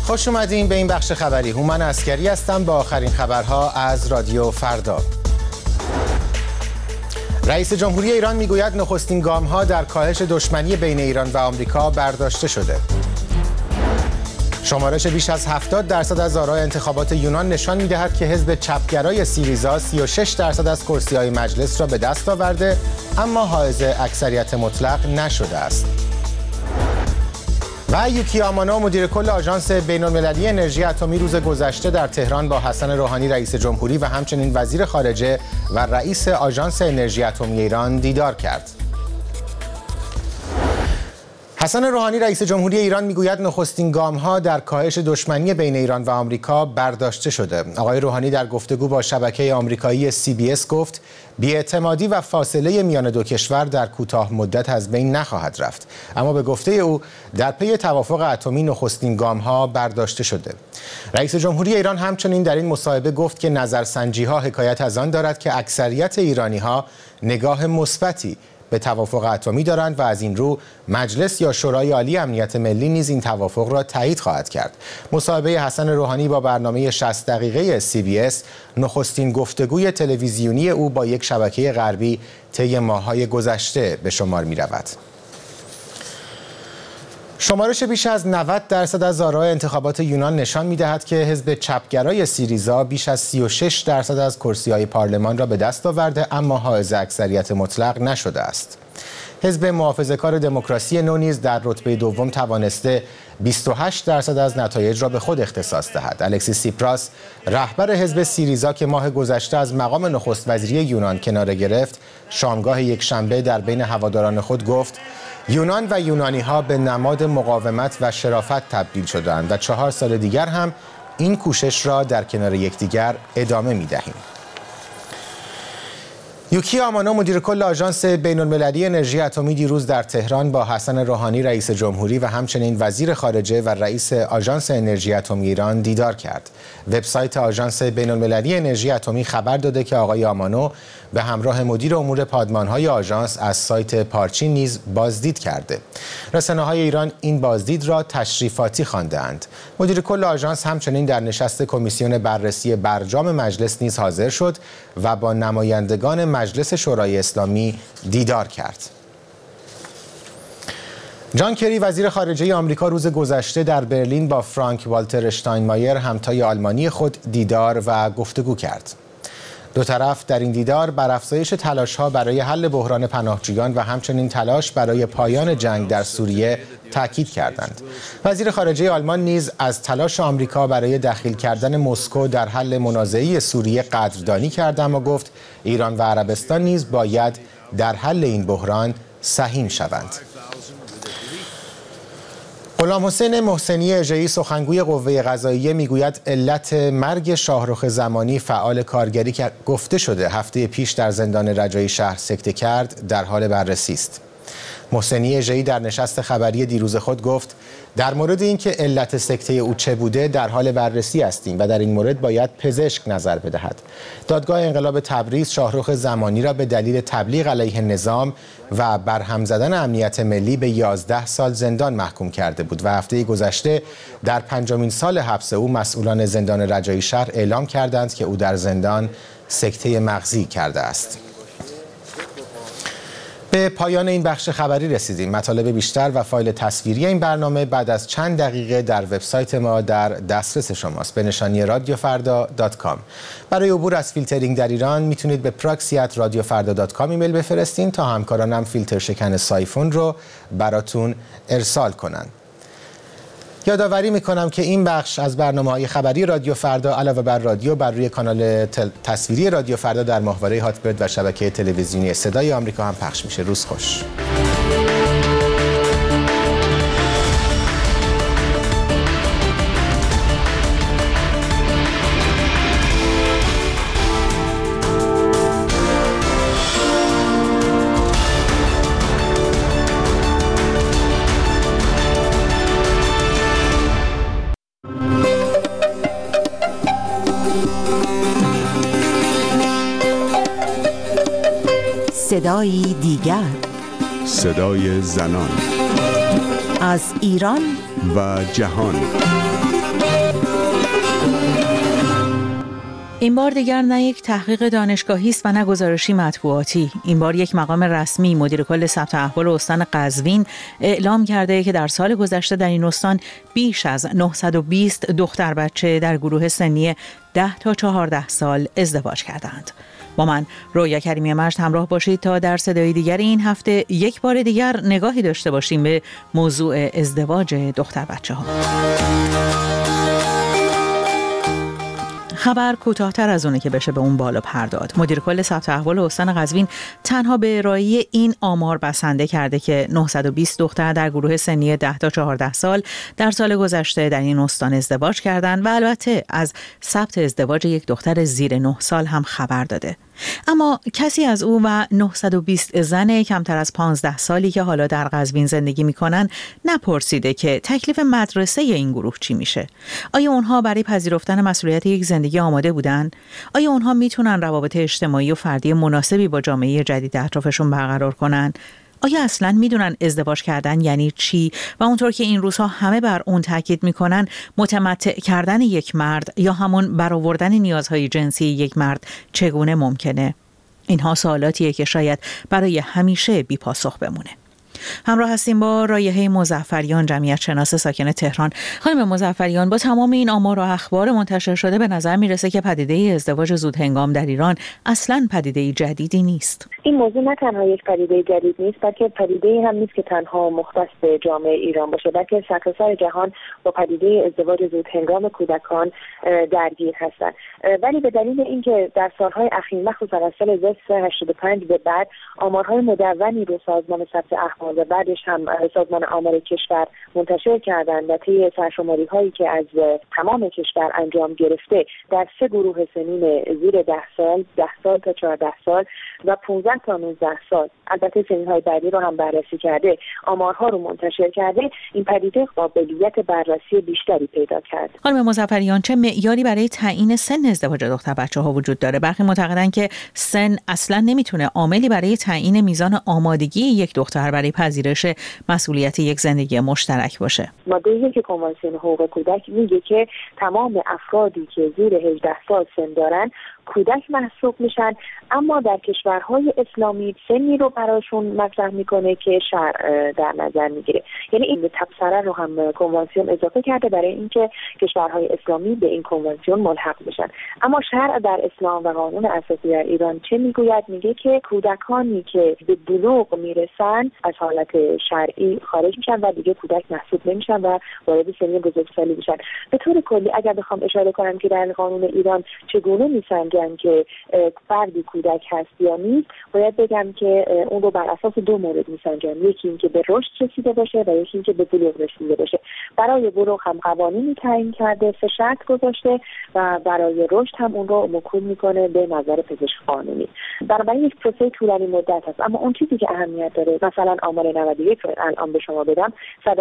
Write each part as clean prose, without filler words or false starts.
خوش اومدین به این بخش خبری. هومن عسکری هستم با آخرین خبرها از رادیو فردا. رئیس جمهوری ایران میگوید نخستین گام‌ها در کاهش دشمنی بین ایران و آمریکا برداشته شده. شمارش بیش از 70% از آرای انتخابات یونان نشان می‌دهد که حزب چپگرای سیریزا 36% از کرسی‌های مجلس را به دست آورده، اما حائز اکثریت مطلق نشده است. و یوکی آمانو مدیر کل آژانس بین‌المللی انرژی اتمی روز گذشته در تهران با حسن روحانی رئیس جمهوری و همچنین وزیر خارجه و رئیس آژانس انرژی اتمی ایران دیدار کرد. حسن روحانی رئیس جمهوری ایران میگوید نخستین گام‌ها در کاهش دشمنی بین ایران و آمریکا برداشته شده. آقای روحانی در گفتگو با شبکه آمریکایی CBS گفت بی‌اعتمادی و فاصله میان دو کشور در کوتاه مدت از بین نخواهد رفت، اما به گفته او در پی توافق اتمی نخستین گام‌ها برداشته شده. رئیس جمهوری ایران همچنین در این مصاحبه گفت که نظرسنجی‌ها حکایت از آن دارد که اکثریت ایرانی‌ها نگاه مثبتی به توافق اتمی دارند و از این رو مجلس یا شورای عالی امنیت ملی نیز این توافق را تایید خواهد کرد. مصاحبه حسن روحانی با برنامه 60 دقیقه CBS نخستین گفتگوی تلویزیونی او با یک شبکه غربی طی ماه‌های گذشته به شمار می‌رود. شمارش بیش از 90% از آرای انتخابات یونان نشان می‌دهد که حزب چپگرای سیریزا بیش از 36% از کرسی‌های پارلمان را به دست آورده، اما حائز اکثریت مطلق نشده است. حزب محافظه‌کار دموکراسی نو نیز در رتبه دوم توانسته 28% از نتایج را به خود اختصاص دهد. الکسیس سیپراس رهبر حزب سیریزا که ماه گذشته از مقام نخست وزیری یونان کناره گرفت، شامگاه یکشنبه در بین هواداران خود گفت یونان و یونانی‌ها به نماد مقاومت و شرافت تبدیل شدند و 4 سال دیگر هم این کوشش را در کنار یکدیگر ادامه می‌دهیم. یوکی آمانو مدیر کل آژانس بین‌المللی انرژی اتمی دیروز در تهران با حسن روحانی رئیس جمهوری و همچنین وزیر خارجه و رئیس آژانس انرژی اتمی ایران دیدار کرد. وبسایت آژانس بین‌المللی انرژی اتمی خبر داده که آقای آمانو به همراه مدیر امور پادمان‌های آژانس از سایت پارچین نیز بازدید کرده. رسانه‌های ایران این بازدید را تشریفاتی خوانده‌اند. مدیر کل آژانس همچنین در نشست کمیسیون بررسی برجام مجلس نیز حاضر شد و با نمایندگان مجلس شورای اسلامی دیدار کرد. جان کری وزیر خارجه آمریکا روز گذشته در برلین با فرانک والتر اشتاینمایر همتای آلمانی خود دیدار و گفتگو کرد. دو طرف در این دیدار بر افزایش تلاش‌ها برای حل بحران پناهجویان و همچنین تلاش برای پایان جنگ در سوریه تاکید کردند. وزیر خارجه آلمان نیز از تلاش آمریکا برای دخیل کردن مسکو در حل منازعه سوریه قدردانی کرد، اما گفت ایران و عربستان نیز باید در حل این بحران سهیم شوند. غلام حسین محسنی اژه‌ای سخنگوی قوه قضاییه میگوید علت مرگ شاهرخ زمانی فعال کارگری که گفته شده هفته پیش در زندان رجایی شهر سکته کرد در حال بررسی است. محسنی اژه‌ای در نشست خبری دیروز خود گفت در مورد اینکه علت سکته او چه بوده در حال بررسی هستیم و در این مورد باید پزشک نظر بدهد. دادگاه انقلاب تبریز شاهرخ زمانی را به دلیل تبلیغ علیه نظام و برهم زدن امنیت ملی به 11 سال زندان محکوم کرده بود و هفته گذشته در 5مین سال حبس او مسئولان زندان رجایی شهر اعلام کردند که او در زندان سکته مغزی کرده است. به پایان این بخش خبری رسیدیم. مطالب بیشتر و فایل تصویری این برنامه بعد از چند دقیقه در وبسایت ما در دسترس شماست به نشانی radiofarda.com. برای عبور از فیلترینگ در ایران میتونید به proxy@radiofarda.com ایمیل بفرستین تا همکارانم فیلتر شکن سایفون رو براتون ارسال کنن. یادآوری میکنم که این بخش از برنامه‌های خبری رادیو فردا علاوه بر رادیو بر روی کانال تصویری رادیو فردا در ماهواره هاتبرد و شبکه تلویزیونی صدای آمریکا هم پخش میشه. روز خوش. صدایی دیگر، صدای زنان. از ایران و جهان. این بار دیگر نه یک تحقیق دانشگاهی است و نه گزارشی مطبوعاتی. این بار یک مقام رسمی، مدیر کل ثبت احوال استان قزوین، اعلام کرده که در سال گذشته در این استان بیش از 920 دختر بچه در گروه سنی 10 تا 14 سال ازدواج کردند. با من رویا کریمی مجد همراه باشید تا در صدای دیگر این هفته یک بار دیگر نگاهی داشته باشیم به موضوع ازدواج دختر بچه ها. خبر کوتاه‌تر از اونه که بشه به اون بالا پرداد. مدیر کل ثبت احوال استان قزوین تنها به ارائه این آمار بسنده کرده که 920 دختر در گروه سنی 10 تا 14 سال در سال گذشته در این استان ازدواج کردند و البته از ثبت ازدواج یک دختر زیر 9 سال هم خبر داده. اما کسی از او و 920 زن کمتر از 15 سالی که حالا در قزوین زندگی میکنن نپرسیده که تکلیف مدرسه این گروه چی میشه. آیا اونها برای پذیرفتن مسئولیت یک زندگی آماده بودن؟ آیا اونها میتونن روابط اجتماعی و فردی مناسبی با جامعه جدید اطرافشون برقرار کنن؟ آیا اصلاً میدونن ازدواج کردن یعنی چی؟ و اونطور که این روزها همه بر اون تاکید میکنن متمتع کردن یک مرد یا همون برآوردن نیازهای جنسی یک مرد چگونه ممکنه؟ اینها سوالاتیه که شاید برای همیشه بی پاسخ بمونه. همراه هستیم با رایحه مظفریان، جمعیت شناس ساکن تهران. خانم مظفریان، با تمام این آمار و اخبار منتشر شده به نظر میرسه که پدیده ازدواج زودهنگام در ایران اصلاً پدیده جدیدی نیست. این موضوع نه تنها یک پدیده جدید نیست، بلکه پدیده هم نیست که تنها مختص به جامعه ایران باشه، بلکه سرتاسر جهان با پدیده ازدواج زودهنگام کودکان درگیر هستند. ولی به دلیل اینکه در سالهای اخیر مخصوصا از سال 1985 به بعد آمارهای مدونی رو سازمان ثبت احوال و بعدش هم سازمان آمار کشور منتشر کردن و طی سرشماری‌هایی که از تمام کشور انجام گرفته در 3 گروه سنین زیر 10 سال، 10 سال تا 14 سال و 15 تا 19 سال، البته سنین‌های بعدی رو هم بررسی کرده، آمارها رو منتشر کرده، این پدیده قابلیت بررسی بیشتری پیدا کرد. خانم مظفریان، چه معیاری برای تعیین سن ازدواج دختر بچه‌ها وجود داره؟ برخی معتقدن که سن اصلاً نمیتونه عاملی برای تعیین میزان آمادگی یک دختر برای پذیرش مسئولیت یک زندگی مشترک باشه. ماده 1 کنوانسیون حقوق کودک میگه که تمام افرادی که زیر 18 سال سن دارن کودک محسوب میشن، اما در کشورهای اسلامی سنی رو براشون مطرح میکنه که شرع در نظر میگیره. یعنی این تبصره رو هم کنوانسیون اضافه کرده برای اینکه کشورهای اسلامی به این کنوانسیون ملحق بشن. اما شرع در اسلام و قانون اساسی در ایران چه میگوید؟ میگه که کودکانی که به بلوغ میرسن از حالت شرعی خارج میشن و دیگه کودک محسوب نمیشن و وارد سن بزرگسالی میشن. به طور کلی اگر بخوام اشاره کنم که در قانون ایران چگونه میسنجن که فردی کودک هست یا نیست، باید بگم که اون رو بر اساس 2 مورد میسنجن. یکی این که به رشد رسیده باشه و یکی این که به بلوغ رسیده باشه. برای بلوغ هم قوانینی تعیین کرده، 3 شرط گذاشته و برای رشد هم اون رو موکول میکنه به نظر پزشک قانونی. بنابراین یک پروسه طولانی مدت هست. اما اون چیزی که اهمیت داره، مثلا آمار 91 رو الان به شما بدم،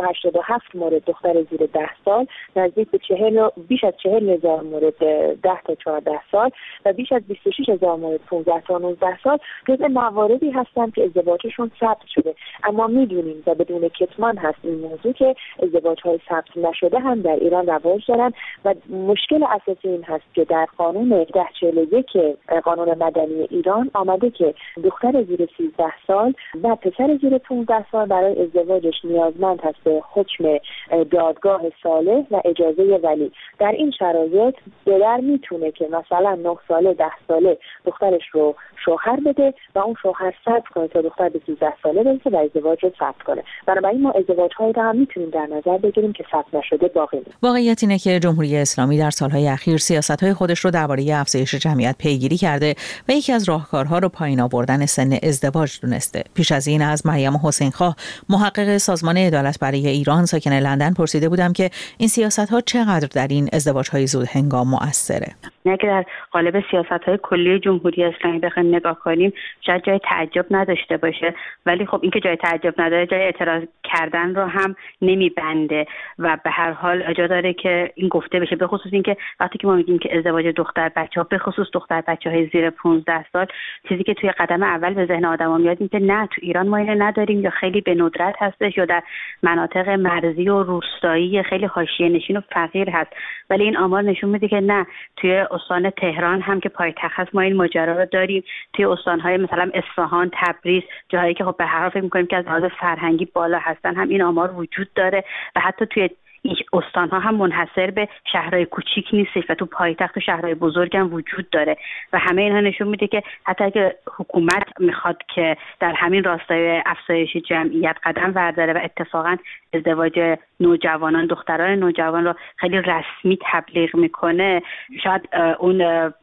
187 مورد دختر زیر 10 سال، نزدیک به بیش از 40,000 مورد 10 تا 14 سال و بیش از 26,000 مورد 15 تا 19 سال جزء مواردی هستند که ازدواجشون ثبت شده. اما میدونیم و بدون کتمان هست این موضوع که ازدواج‌های ثبت نشده هم در ایران رواج دارن و مشکل اساسی این هست که در قانون 1041 قانون مدنی ایران آمده که دختر زیر 13 سال و پسر زیر 15 سال برای ازدواجش نیازمند هست به حکم دادگاه صالح و اجازه ولی. در این شرایط پدر میتونه که مثلا 9 ساله 10 ساله دخترش رو شوهر بده و اون شوهر ثبت کنه تا دختر به 13 ساله برسه و ازدواج رو ثبت کنه. بنابراین ما ازدواج‌هایی رو هم میتونیم در نظر بگیریم که ثبت نشده باقی میمونه. واقعیت اینه که جمهوری اسلامی در سالهای اخیر سیاست‌های خودش رو درباره افزایش جمعیت پیگیری کرده و یکی از راهکارها رو پایین آوردن سن ازدواج دونسته. پیش از این از مریم حسین‌خواه، محقق سازمان عدالت برای ایران ساکن لندن، پرسیده بودم که این سیاست‌ها چقدر در این ازدواج‌های زودهنگام مؤثره. نه که در قالب به سیاست‌های کلی جمهوری اسلامی بخوایم نگاه کنیم شاید جای تعجب نداشته باشه، ولی خب اینکه جای تعجب نداره جای اعتراض کردن رو هم نمیبنده و به هر حال جا داره که این گفته بشه، به خصوص اینکه وقتی که ما میگیم که ازدواج دختر بچه‌ها، به خصوص دختر بچه‌های زیر 15 سال، چیزی که توی قدم اول به ذهن آدم‌ها میاد اینه که نه تو ایران ما اینو نداریم یا خیلی به ندرت هستش یا در مناطق مرزی و روستایی خیلی حاشیه‌نشین و فقیر هست، ولی این آمار نشون میده که نه، توی استان تهران هم که پایتخت هست ما این ماجرا رو داریم، توی استان‌های مثلا اصفهان، تبریز، جاهایی که خب به هر حال فکر می‌کنیم که از لحاظ فرهنگی بالا هستن هم این آمار وجود داره و حتی توی این استان‌ها هم منحصر به شهرهای کوچیک نیستش و تو پایتخت و شهرهای بزرگ هم وجود داره و همه اینها نشون میده که حتی اگه حکومت میخواد که در همین راستای افزایش جمعیت قدم برداره و اتفاقا ازدواج نوجوانان، دختران نوجوان رو خیلی رسمی تبلیغ میکنه، شاید اون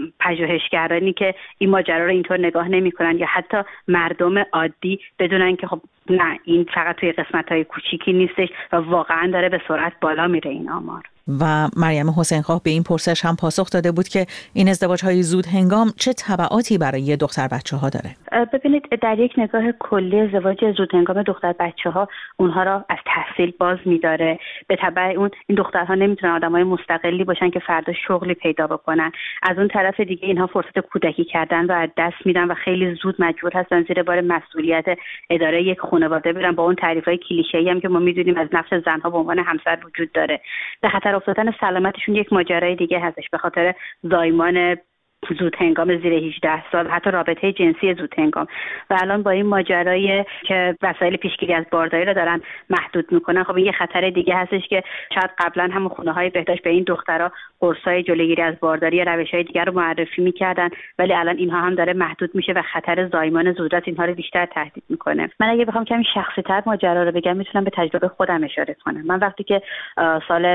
پژوهشگرانی که این ماجرا رو اینطور نگاه نمیکنن یا حتی مردم عادی بدونن که خب نه، این فقط توی قسمت‌های کوچیکی نیستش و واقعا داره به سرعت بالا میره این آمار. و مریم حسین‌خواه به این پرسش هم پاسخ داده بود که این ازدواج‌های زود هنگام چه تبعاتی برای دختر بچه‌ها داره. ببینید در یک نگاه کلی ازدواج زود هنگام دختر بچه‌ها اونها را از تحصیل باز می‌داره، به تبع اون این دخترها نمیتونن آدمای مستقلی باشن که فردا شغلی پیدا بکنن، از اون طرف دیگه اینها فرصت کودکی کردن رو از دست میدن و خیلی زود مجبور هستن زیر بار مسئولیت اداره یک خانواده برن با اون تعریف‌های کلیشه‌ای هم که ما می‌دونیم از نفس زن‌ها به عنوان همسر وجود داره. به خاطر افتادن سلامتشون یک ماجرای دیگه هستش، به خاطر زایمان زود هنگام زیر 18 سال، حتی رابطه جنسی زود هنگام و الان با این ماجرایی که وسایل پیشگیری از بارداری رو دارن محدود میکنن، خب این یه خطر دیگه هستش که شاید قبلا هم خونه‌های بهداشت به این دخترها قرصای جلوگیری از بارداری یا روش‌های دیگر رو معرفی میکردن، ولی الان اینها هم داره محدود میشه و خطر زایمان زودرس اینها رو بیشتر تهدید میکنه. من اگه بخوام کمی شخصی‌تر ماجرا رو بگم میتونم به تجربه خودم اشاره کنم. من وقتی که سال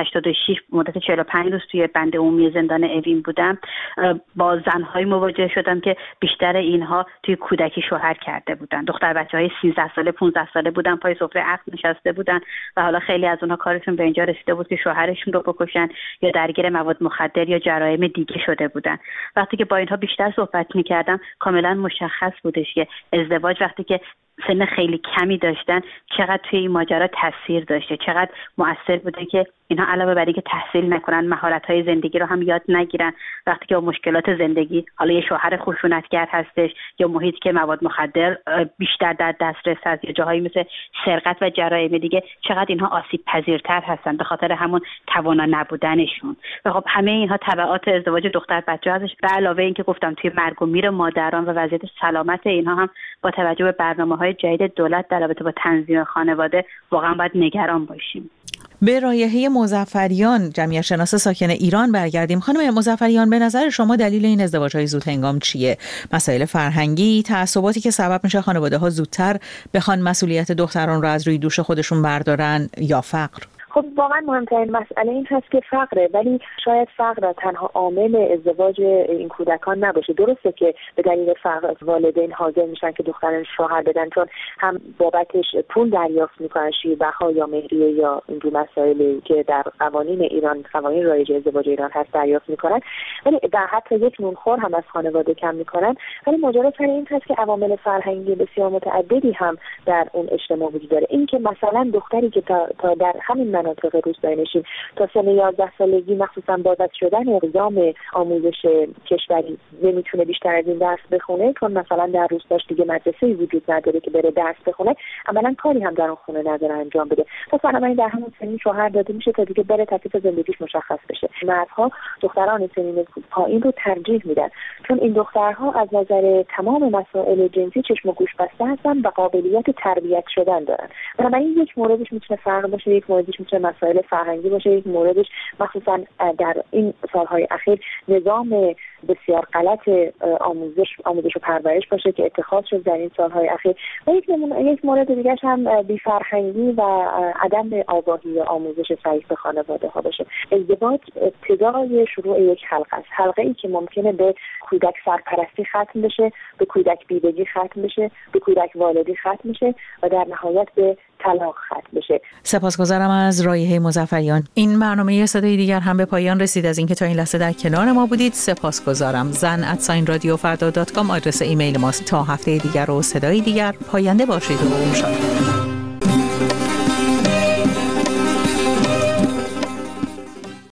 86 مدت 45 روز توی بند عمومی زندان اوین بودم، با زن‌های مواجه شدم که بیشتر اینها توی کودکی شوهر کرده بودن، دختر بچه‌های 13 ساله 15 ساله بودن، پای سفره عقد نشسته بودن و حالا خیلی از اونها کارشون به اینجا رسیده بود که شوهرشون رو بکشن یا درگیر مواد مخدر یا جرایم دیگه شده بودن. وقتی که با اینها بیشتر صحبت می‌کردم کاملا مشخص بودش که ازدواج وقتی که سن خیلی کمی داشتن چقدر توی این ماجرا تاثیر داشته، چقدر مؤثر بوده که اینها علاوه بر اینکه تحصیل نکنن مهارت‌های زندگی رو هم یاد نگیرن، وقتی که با مشکلات زندگی، حالا یه شوهر خشونتگر هستش یا محیطی که مواد مخدر بیشتر در دسترس هست یا جاهایی مثل سرقت و جرایم دیگه، چقدر اینها آسیب پذیرتر هستن به خاطر همون توانا نبودنشون. و خب همه اینها تبعات ازدواج دختر بچه هستش. به علاوه اینکه گفتم توی مرگ و میر مادران و وضعیت سلامت اینها هم با توجه به برنامه‌های جدید دولت در رابطه با تنظیم خانواده واقعا باید نگران باشیم. به رایحه مظفریان، جمعیت شناس ساکن ایران برگردیم. خانم مظفریان، به نظر شما دلیل این ازدواج‌های زود هنگام چیه؟ مسائل فرهنگی، تعصباتی که سبب میشه خانواده‌ها زودتر بخوان مسئولیت دختران رو از روی دوش خودشون بردارن یا فقر؟ خب واقعا مهمترین مسئله این هست که فقره، ولی شاید فقر تنها عامل ازدواج این کودکان نباشه. درسته که به دلیل فقر والدین حاضر میشن که دختران شوهر بدن چون هم بابتش پول دریافت میکنن، شیربها یا مهریه یا این دو مسائلی که در قوانین ایران، قوانین رایج ازدواج ایران هست دریافت میکنن، ولی در حتی یک نونخور هم از خانواده کم میکنن. ولی ماجرا سر این هست که عوامل فرهنگی بسیار متعددی هم در اون اجتماع وجود داره. این که مثلا دختری که تا در همین مناطق روستایی‌نشین تا سن 11 سالگی مخصوصا با وضع شدن اقدام آموزش کشوری نمیتونه بیشتر از این درس بخونه، چون مثلا در روستاش دیگه مدرسه‌ای وجود نداره که بره درس بخونه، عملاً کاری هم در اون خونه نداره انجام بده. پس بنابراین در همون سن شوهر داده میشه تا دیگه بره تکلیف زندگیش مشخص بشه. مردها دختران سنین پایین رو ترجیح میدن چون این دخترها از نظر تمام مسائل جنسی چشم و گوش بسته هستن و قابلیت تربیت شدن دارن. بنابراین یک موردش میتونه فقر باشه، یک موردش میتونه مسائل فرهنگی باشه، یک موردش مخصوصا در این سالهای اخیر نظام بسیار غلط آموزش و پرورش باشه که اتخاذ شد در این سالهای اخیر. و یک مورد دیگه هم بی‌فرهنگی و عدم آگاهی و آموزش صحیح به خانواده ها باشه. ازدواج ابتدای شروع یک حلقه است، حلقه ای که ممکنه به کودک سرپرستی ختم بشه، به کودک بیوگی ختم بشه، به کودک والدی ختم بشه و در نهایت به طلاق ختم بشه. سپاسگزارم از رایحه مظفریان. این برنامه صدای دیگر هم به پایان رسید. از اینکه تا این لحظه در کنار ما بودید سپاسگزارم. سپاسگزارم. zan@radiofrda.com آدرس ایمیل ماست. تا هفته دیگر و صدای دیگر، پاینده باشید و شاد.